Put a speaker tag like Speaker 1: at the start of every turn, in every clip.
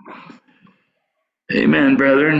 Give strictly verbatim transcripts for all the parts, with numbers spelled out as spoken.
Speaker 1: Amen, brethren.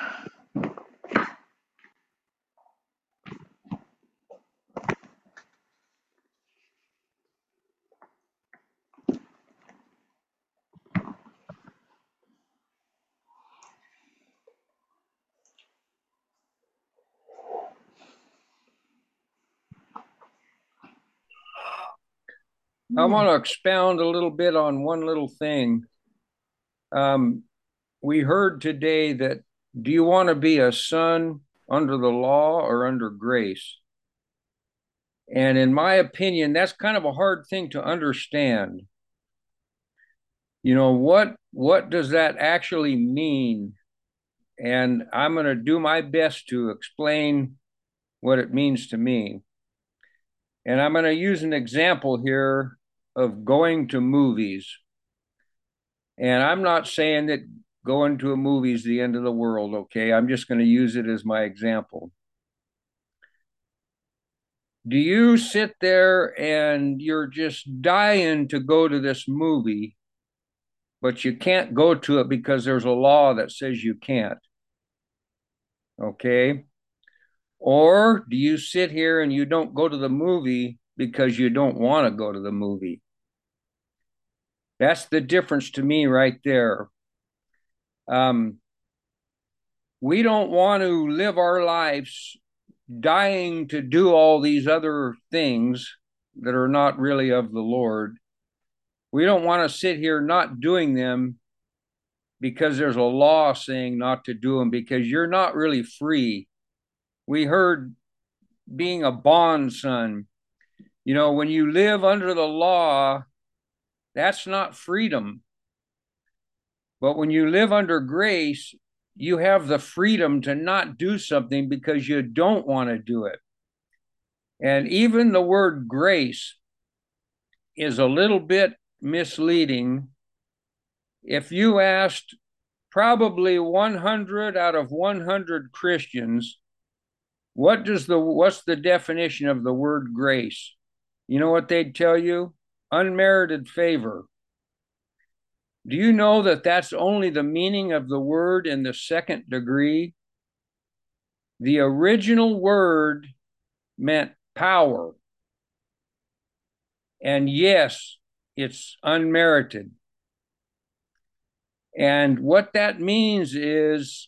Speaker 2: I want to expound a little bit on one little thing. Um, we heard today that do you want to be a son under the law or under grace? And in my opinion, that's kind of a hard thing to understand. You know, what what does that actually mean? And I'm going to do my best to explain what it means to me. And I'm going to use an example here of going to movies. And I'm not saying that going to a movie is the end of the world, okay? I'm just going to use it as my example. Do you sit there and you're just dying to go to this movie, but you can't go to it because there's a law that says you can't, okay? Or do you sit here and you don't go to the movie because you don't want to go to the movie? That's the difference to me right there. Um, we don't want to live our lives dying to do all these other things that are not really of the Lord. We don't want to sit here not doing them because there's a law saying not to do them, because you're not really free. We heard being a bond son. You know, when you live under the law, that's not freedom. But when you live under grace, you have the freedom to not do something because you don't want to do it. And even the word grace is a little bit misleading. If you asked probably one hundred out of one hundred Christians, what does the what's the definition of the word grace? You know what they'd tell you? Unmerited favor. Do you know that that's only the meaning of the word in the second degree? The original word meant power. And yes, it's unmerited. And what that means is,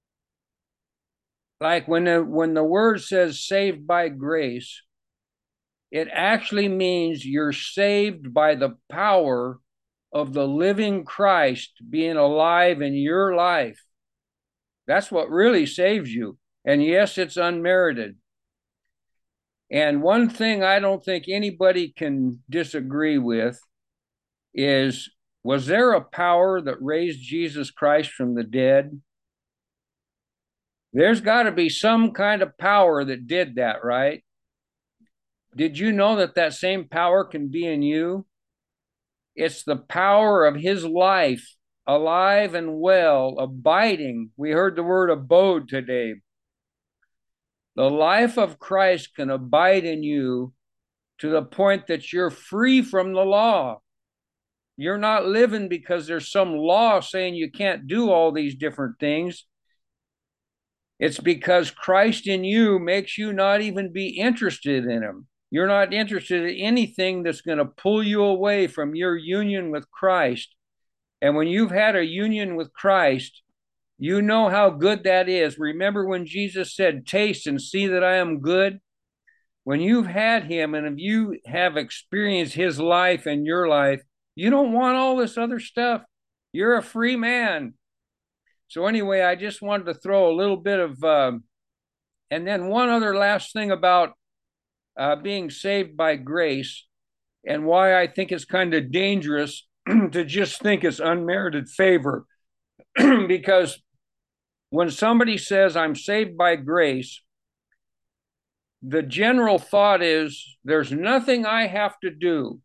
Speaker 2: like when the, when the word says saved by grace, it actually means you're saved by the power of the living Christ being alive in your life. That's what really saves you. And yes, it's unmerited. And one thing I don't think anybody can disagree with is, was there a power that raised Jesus Christ from the dead? There's got to be some kind of power that did that, right? Did you know that that same power can be in you? It's the power of his life, alive and well, abiding. We heard the word abode today. The life of Christ can abide in you to the point that you're free from the law. You're not living because there's some law saying you can't do all these different things. It's because Christ in you makes you not even be interested in him. You're not interested in anything that's going to pull you away from your union with Christ. And when you've had a union with Christ, you know how good that is. Remember when Jesus said, taste and see that I am good? When you've had him and if you have experienced his life and your life, you don't want all this other stuff. You're a free man. So, anyway, I just wanted to throw a little bit of, um, and then one other last thing about uh, being saved by grace and why I think it's kind of dangerous to just think it's unmerited favor. Because when somebody says, I'm saved by grace, the general thought is there's nothing I have to do.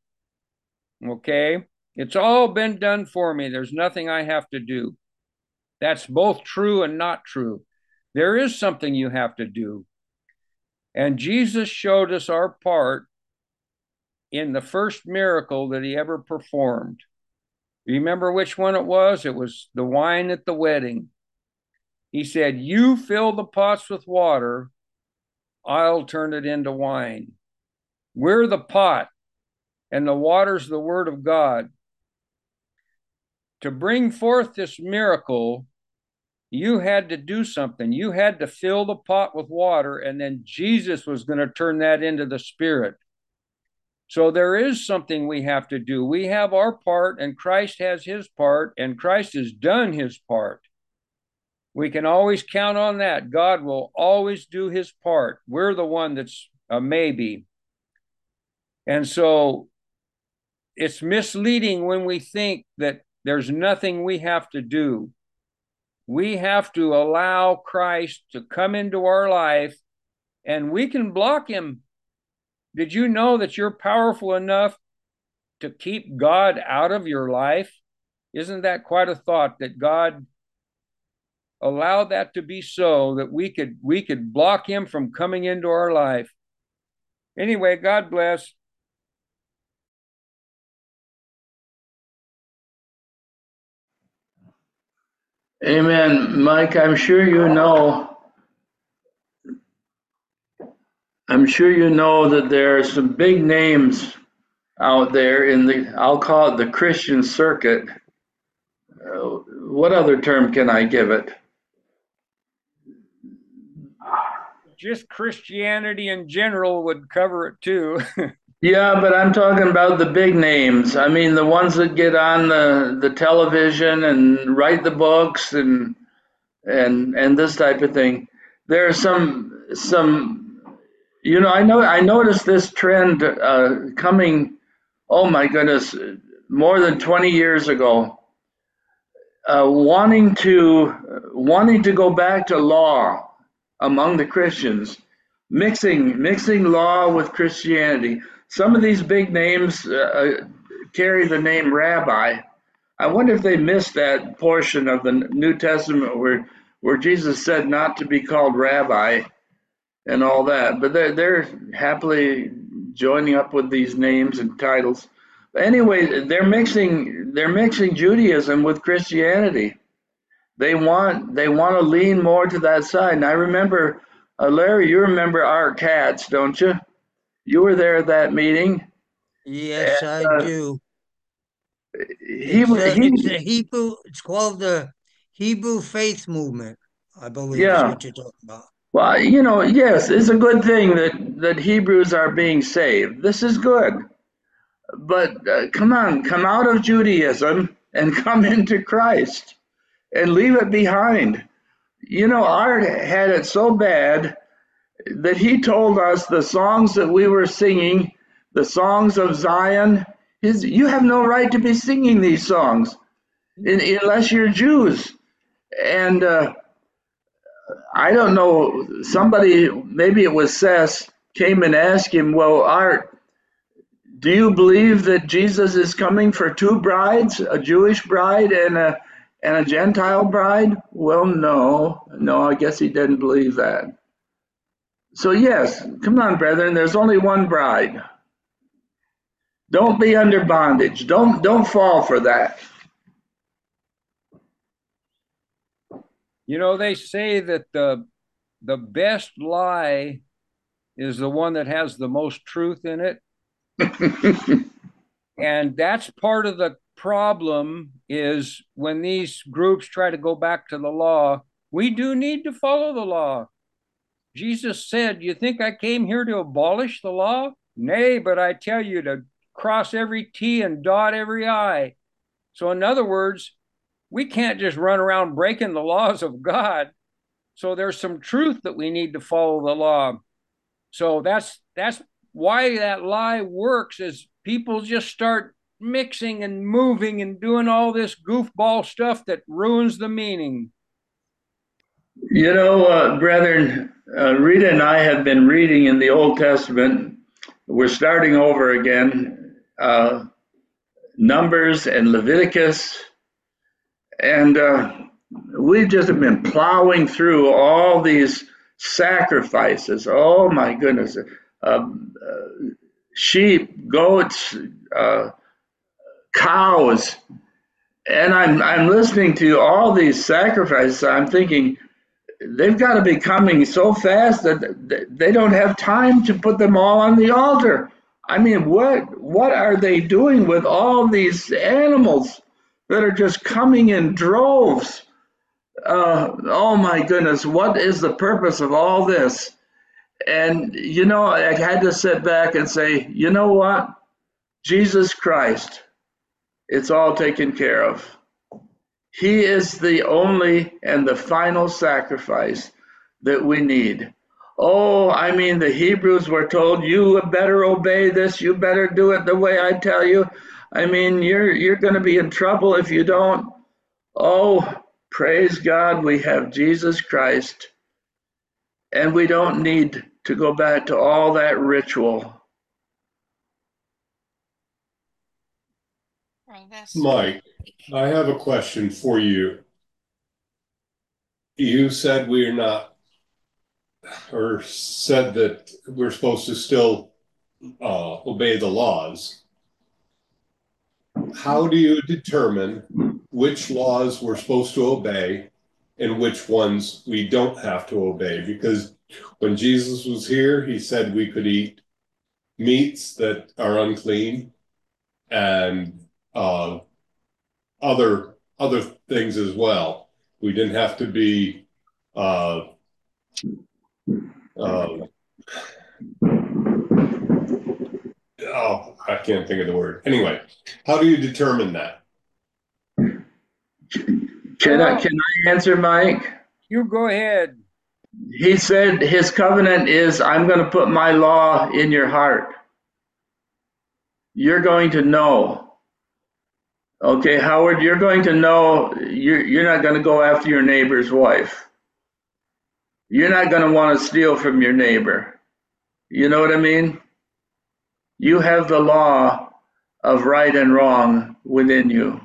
Speaker 2: Okay. It's all been done for me. There's nothing I have to do. That's both true and not true. There is something you have to do. And Jesus showed us our part in the first miracle that he ever performed. Remember which one it was? It was the wine at the wedding. He said, "You fill the pots with water, I'll turn it into wine." We're the pot, and the water's the word of God. To bring forth this miracle, you had to do something. You had to fill the pot with water, and then Jesus was going to turn that into the Spirit. So there is something we have to do. We have our part, and Christ has his part, and Christ has done his part. We can always count on that. God will always do his part. We're the one that's a maybe. And so it's misleading when we think that there's nothing we have to do. We have to allow Christ to come into our life, and we can block him. Did you know that you're powerful enough to keep God out of your life? Isn't that quite a thought, that God allowed that to be so that we could we could block him from coming into our life? Anyway, God bless.
Speaker 1: Amen. Mike, I'm sure you know, I'm sure you know that there are some big names out there in the, I'll call it the Christian circuit. Uh, what other term can I give it?
Speaker 2: Just Christianity in general would cover it too.
Speaker 1: Yeah, but I'm talking about the big names. I mean, the ones that get on the, the television and write the books and and and this type of thing. There are some some you know, I know I noticed this trend uh, coming, oh my goodness, more than twenty years ago, uh, wanting to wanting to go back to law among the Christians, mixing mixing law with Christianity. Some of these big names uh, carry the name rabbi. I wonder if they missed that portion of the New Testament where where Jesus said not to be called rabbi and all that. But they're they're happily joining up with these names and titles. Anyway, they're mixing they're mixing Judaism with Christianity. They want they want to lean more to that side. And I remember, uh, Larry, you remember Art Katz, don't you? You were there at that meeting.
Speaker 3: Yes, I
Speaker 1: And, uh,
Speaker 3: do.
Speaker 1: he
Speaker 3: It's a,
Speaker 1: he
Speaker 3: it's a Hebrew, it's called the Hebrew Faith Movement, I believe is
Speaker 1: yeah.
Speaker 3: what you're talking about.
Speaker 1: Well, you know, yes, it's a good thing that that Hebrews are being saved. This is good. But uh, come on, come out of Judaism and come into Christ and leave it behind. You know, Art had it so bad that he told us the songs that we were singing, the songs of Zion, his, you have no right to be singing these songs in, unless you're Jews. And uh, I don't know, somebody, maybe it was Seth, came and asked him, well, Art, do you believe that Jesus is coming for two brides, a Jewish bride and a and a Gentile bride? Well, no, no, I guess he didn't believe that. So yes, come on, brethren, there's only one bride. Don't be under bondage. Don't don't fall for that.
Speaker 2: You know, they say that the the best lie is the one that has the most truth in it. And that's part of the problem, is when these groups try to go back to the law. We do need to follow the law. Jesus said, "You think I came here to abolish the law? Nay, but I tell you to cross every T and dot every I." So in other words, we can't just run around breaking the laws of God. So there's some truth that we need to follow the law. So that's that's why that lie works, is people just start mixing and moving and doing all this goofball stuff that ruins the meaning.
Speaker 1: You know, uh, brethren, uh, Rita and I have been reading in the Old Testament. We're starting over again, uh, Numbers and Leviticus, and uh, we just have been plowing through all these sacrifices. Oh my goodness. Um, uh, sheep, goats, uh, cows, and I'm I'm listening to all these sacrifices. I'm thinking they've got to be coming so fast that they don't have time to put them all on the altar. I mean, what what are they doing with all these animals that are just coming in droves? Uh, oh my goodness, what is the purpose of all this? And you know, I had to sit back and say, you know what? Jesus Christ, it's all taken care of. He is the only and the final sacrifice that we need. Oh, I mean, the Hebrews were told, you better obey this, you better do it the way I tell you. I mean, you're you're going to be in trouble if you don't. Oh, praise God, we have Jesus Christ, and we don't need to go back to all that ritual.
Speaker 4: Mike, I have a question for you. You said we're not, or said that we're supposed to still uh, obey the laws. How do you determine which laws we're supposed to obey and which ones we don't have to obey? Because when Jesus was here, he said we could eat meats that are unclean and uh, other other things as well. We didn't have to be uh, uh, oh, I can't think of the word. Anyway, how do you determine that?
Speaker 1: Can I, can I answer, Mike?
Speaker 2: You go ahead.
Speaker 1: He said his covenant is, I'm going to put my law in your heart. You're going to know. Okay, Howard, you're going to know you're, you're not going to go after your neighbor's wife. You're not going to want to steal from your neighbor. You know what I mean? You have the law of right and wrong within you.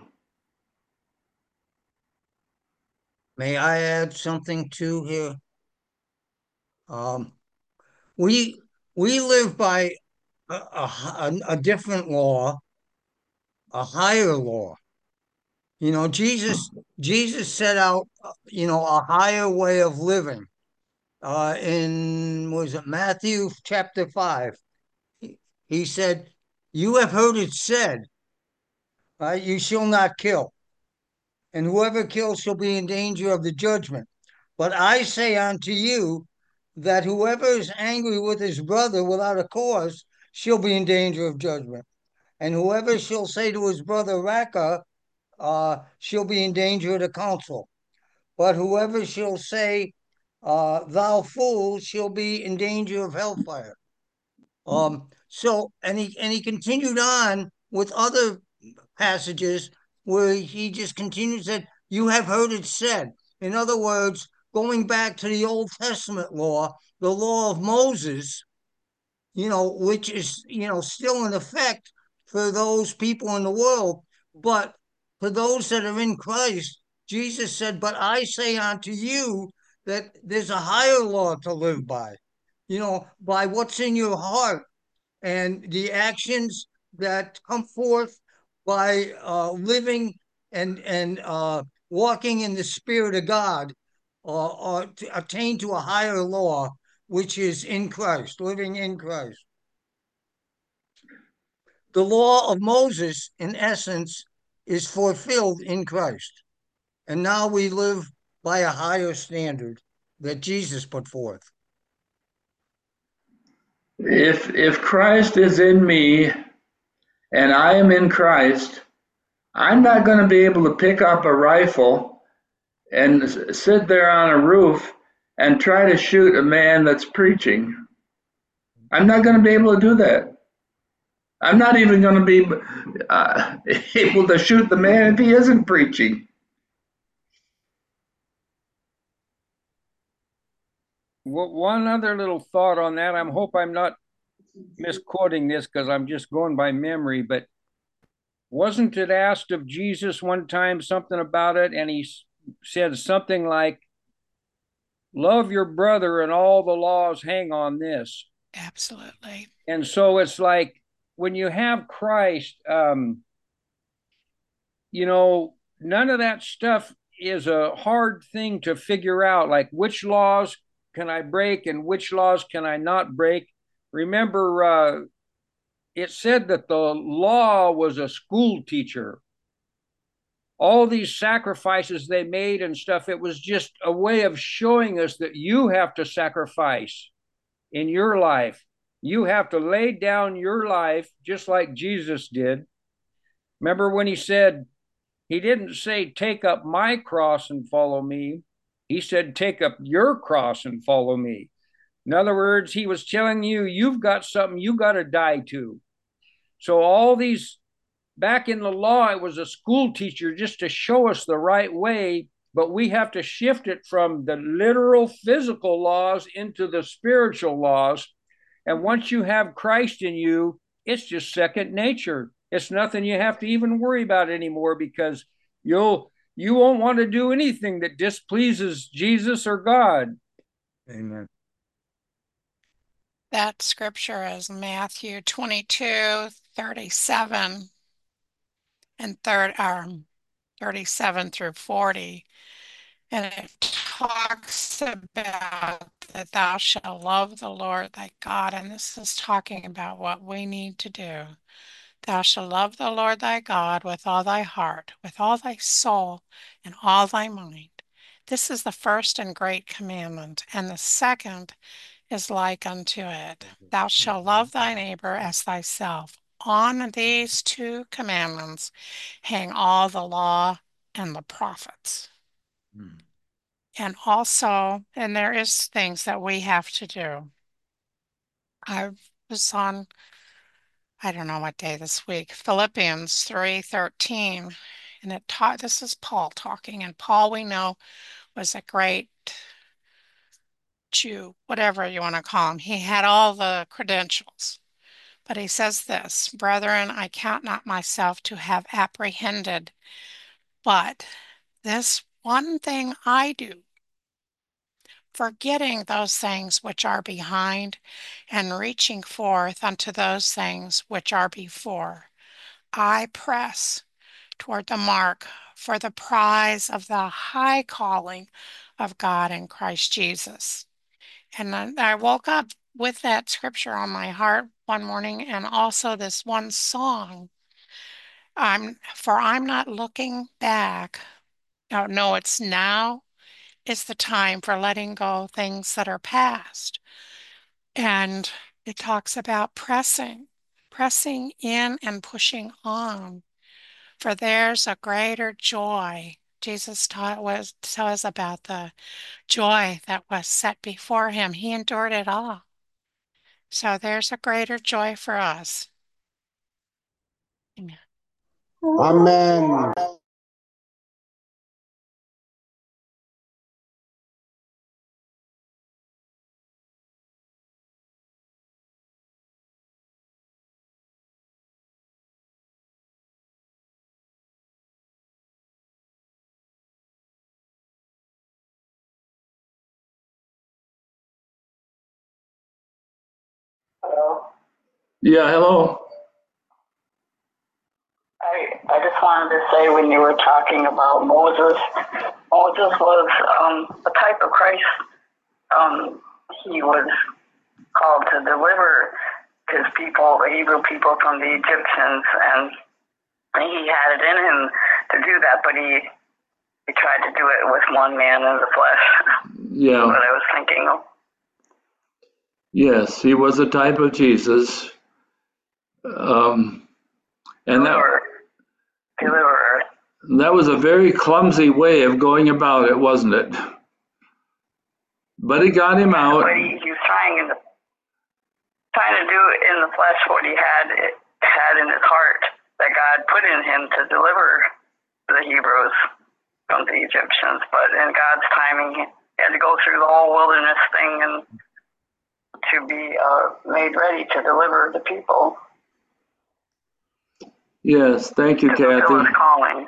Speaker 3: May I add something too here? Um, we we live by a, a, a different law, a higher law. You know, Jesus Jesus set out, uh, you know, a higher way of living. Uh, in was it Matthew chapter five? He, he said, "You have heard it said, right? You shall not kill, and whoever kills shall be in danger of the judgment. But I say unto you that whoever is angry with his brother without a cause shall be in danger of judgment. And whoever shall say to his brother Raca, uh, shall be in danger of the council. But whoever shall say, uh, thou fool, shall be in danger of hellfire." Um, so, and he and he continued on with other passages where he just continued said, "You have heard it said." In other words, going back to the Old Testament law, the law of Moses, you know, which is, you know, still in effect for those people in the world. But for those that are in Christ, Jesus said, "But I say unto you that there's a higher law to live by, you know, by what's in your heart and the actions that come forth by uh, living and and uh, walking in the Spirit of God, uh, or to attain to a higher law, which is in Christ, living in Christ. The law of Moses, in essence, is fulfilled in Christ. And now we live by a higher standard that Jesus put forth.
Speaker 1: If if Christ is in me and I am in Christ, I'm not going to be able to pick up a rifle and sit there on a roof and try to shoot a man that's preaching. I'm not going to be able to do that. I'm not even going to be uh, able to shoot the man if he isn't preaching.
Speaker 2: One other little thought on that. I hope I'm not misquoting this because I'm just going by memory, but wasn't it asked of Jesus one time something about it, and he said something like, love your brother and all the laws hang on this.
Speaker 5: Absolutely.
Speaker 2: And so it's like when you have Christ, um, you know, none of that stuff is a hard thing to figure out, like which laws can I break and which laws can I not break. Remember, uh, it said that the law was a school teacher. All these sacrifices they made and stuff, it was just a way of showing us that you have to sacrifice in your life. You have to lay down your life just like Jesus did. Remember when he said, he didn't say, take up my cross and follow me. He said, take up your cross and follow me. In other words, he was telling you, you've got something you got to die to. So all these, back in the law, it was a school teacher just to show us the right way, but we have to shift it from the literal physical laws into the spiritual laws. And once you have Christ in you, it's just second nature. It's nothing you have to even worry about anymore, because you'll you won't want to do anything that displeases Jesus or God.
Speaker 3: Amen.
Speaker 5: That scripture is Matthew twenty-two, thirty-seven and third um, thirty-seven through forty. And it talks about that thou shalt love the Lord thy God. And this is talking about what we need to do. Thou shalt love the Lord thy God with all thy heart, with all thy soul, and all thy mind. This is the first and great commandment. And the second is like unto it. Thou shalt love thy neighbor as thyself. On these two commandments hang all the law and the prophets. Hmm. And also, and there is things that we have to do. I was on, I don't know what day this week, Philippians three thirteen, and it taught, this is Paul talking, and Paul, we know, was a great Jew, whatever you want to call him. He had all the credentials. But he says this, brethren, I count not myself to have apprehended, but this one thing I do, forgetting those things which are behind and reaching forth unto those things which are before, I press toward the mark for the prize of the high calling of God in Christ Jesus. And then I woke up with that scripture on my heart one morning, and also this one song. I'm for I'm not looking back. No, no, it's now is the time for letting go things that are past. And it talks about pressing, pressing in and pushing on. For there's a greater joy. Jesus taught was tell us about the joy that was set before him. He endured it all. So there's a greater joy for us. Amen.
Speaker 6: Amen.
Speaker 7: Hello.
Speaker 1: Yeah, hello.
Speaker 7: I, I just wanted to say, when you were talking about Moses, Moses was um, a type of Christ. Um, he was called to deliver his people, the Hebrew people, from the Egyptians, and he had it in him to do that, but he he tried to do it with one man in the flesh.
Speaker 1: Yeah.
Speaker 7: That's what I was thinking of.
Speaker 1: Yes, he was a type of Jesus. Um, and that,
Speaker 7: Deliverer. Deliverer.
Speaker 1: that was a very clumsy way of going about it, wasn't it? But he got him out.
Speaker 7: But he, he was trying in the, trying to do in the flesh what he had had in his heart that God put in him to deliver the Hebrews from the Egyptians. But in God's timing, he had to go through the whole wilderness thing and to be uh, made ready to deliver the people.
Speaker 1: Yes, thank you,
Speaker 7: to fulfill
Speaker 1: Kathy.
Speaker 7: his calling.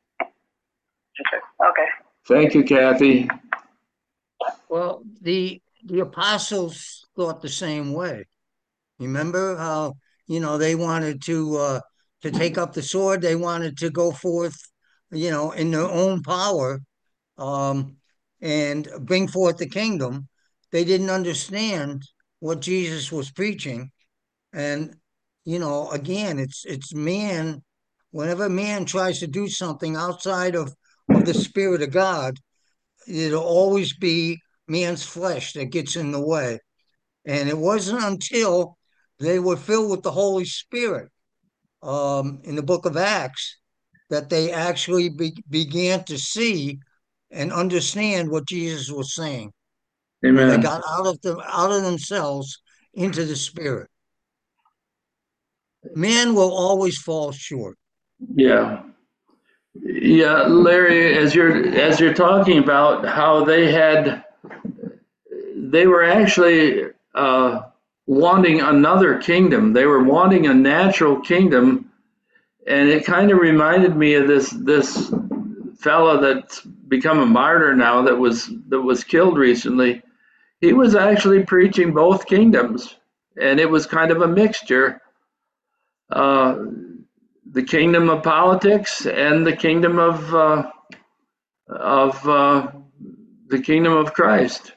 Speaker 7: Okay.
Speaker 1: Thank you, Kathy.
Speaker 3: Well, the the apostles thought the same way. Remember how, you know, they wanted to uh, to take up the sword. They wanted to go forth you know, in their own power, um, and bring forth the kingdom. They didn't understand what Jesus was preaching. And, you know, again, it's it's man, whenever man tries to do something outside of, of the Spirit of God, it'll always be man's flesh that gets in the way. And it wasn't until they were filled with the Holy Spirit, um, in the book of Acts, that they actually be, began to see and understand what Jesus was saying, where they
Speaker 1: Amen.
Speaker 3: got out of the out of themselves into the Spirit. Man will always fall short.
Speaker 1: Yeah. Yeah, Larry, as you're as you're talking about how they had they were actually uh, wanting another kingdom. They were wanting a natural kingdom, and it kind of reminded me of this this fella that's become a martyr now that was that was killed recently. He was actually preaching both kingdoms, and it was kind of a mixture. Uh, the kingdom of politics and the kingdom of uh, of uh, the kingdom of Christ.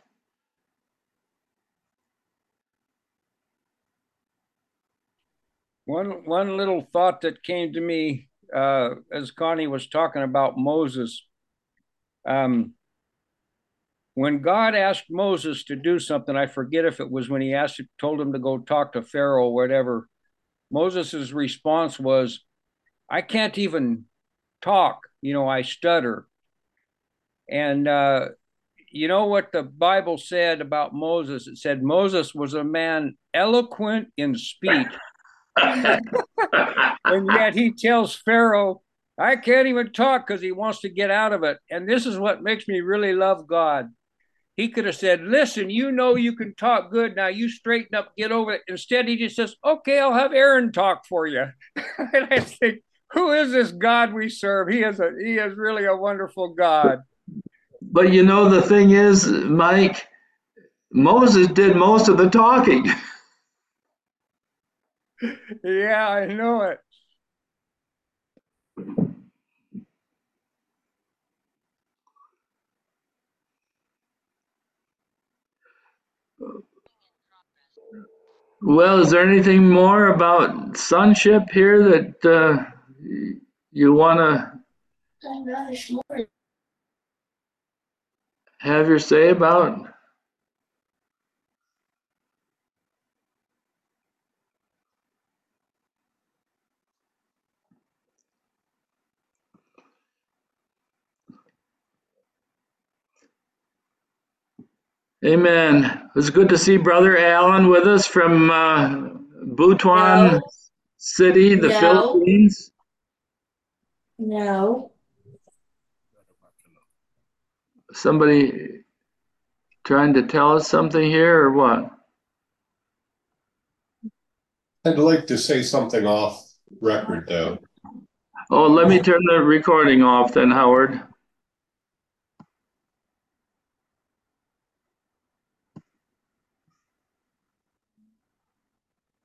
Speaker 2: One one little thought that came to me uh, as Connie was talking about Moses. Um, when God asked Moses to do something, I forget if it was when he asked, told him to go talk to Pharaoh or whatever. Moses's response was, "I can't even talk. You know, I stutter." And uh, you know what the Bible said about Moses? It said Moses was a man eloquent in speech. And yet he tells Pharaoh, I can't even talk because he wants to get out of it. And this is what makes me really love God. He could have said, listen, you know you can talk good. Now you straighten up, get over it. Instead, he just says, okay, I'll have Aaron talk for you. And I think, who is this God we serve? He is a he is really a wonderful God.
Speaker 1: But you know, the thing is, Mike, Moses did most of the talking.
Speaker 2: Yeah, I know it.
Speaker 1: Well, is there anything more about sonship here that uh, you want to have your say about? Amen. It was good to see Brother Alan with us from uh, Butuan
Speaker 8: No,
Speaker 1: City, the
Speaker 8: no,
Speaker 1: Philippines.
Speaker 8: no.
Speaker 1: Somebody trying to tell us something here or what?
Speaker 4: I'd like to say something off record, though.
Speaker 1: Oh, let me turn the recording off then, Howard.